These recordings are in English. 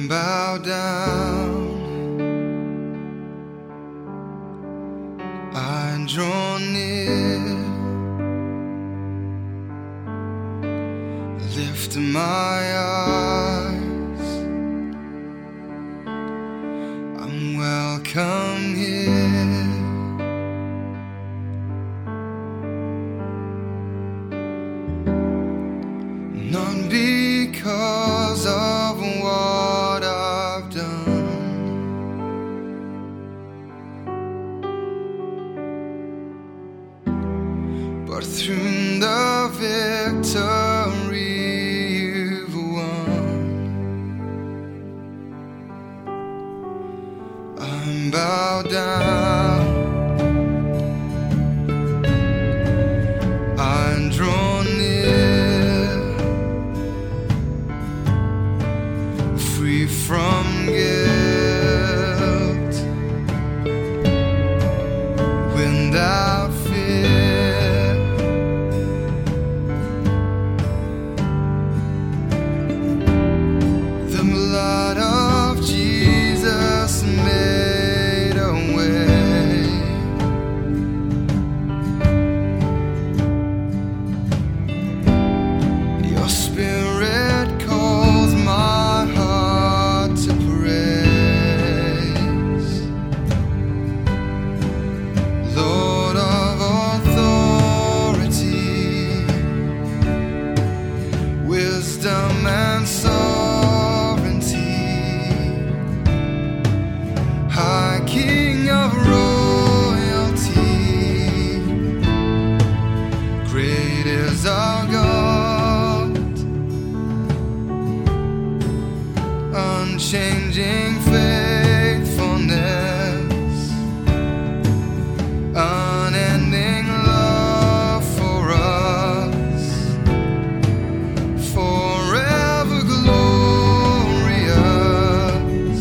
bow down, I draw near, lift my eyes, I'm welcome here. Not because of what I've done, but through the victory you've won. I'm bowed down, I'm drawn near, free from guilt, without fear. The blood of Jesus made a way. Your spirit calls my heart to praise. Lord of authority, wisdom and sovereignty, High King of royalty, great is our God, unchanging faithfulness, unending love for us, forever glorious,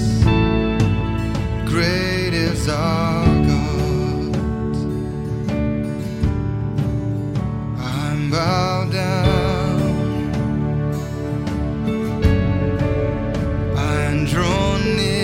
great is our God. I'm bowed down, I'm drawn near,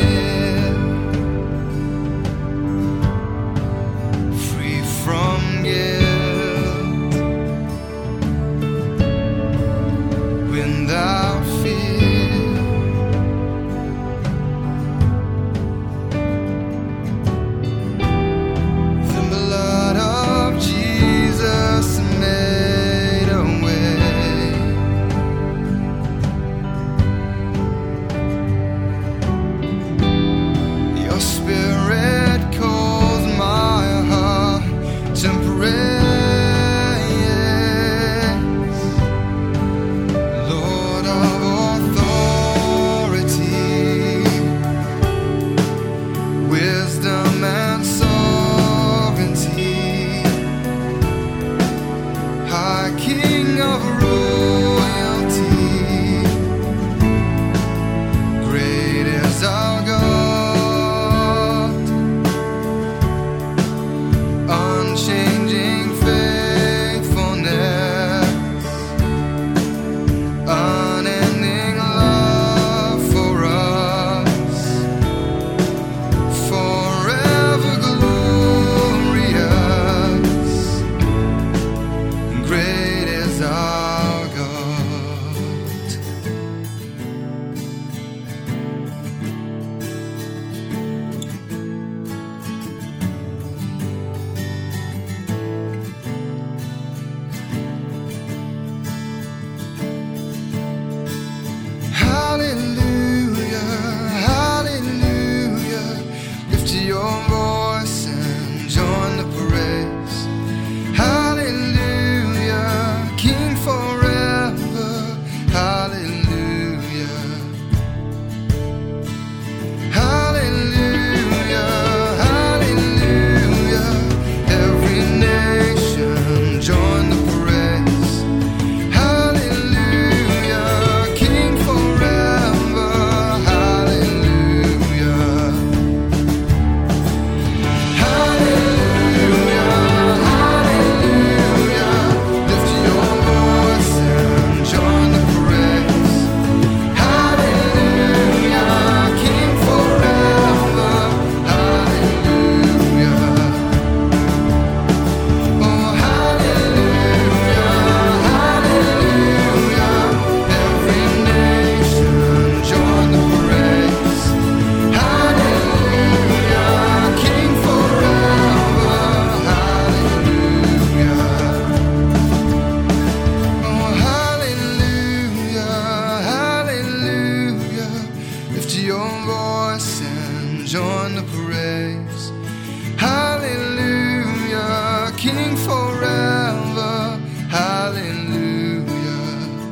forever. Hallelujah.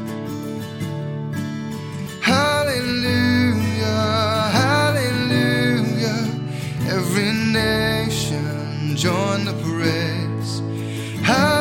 Hallelujah. Hallelujah. Every nation join the praise. Hallelujah.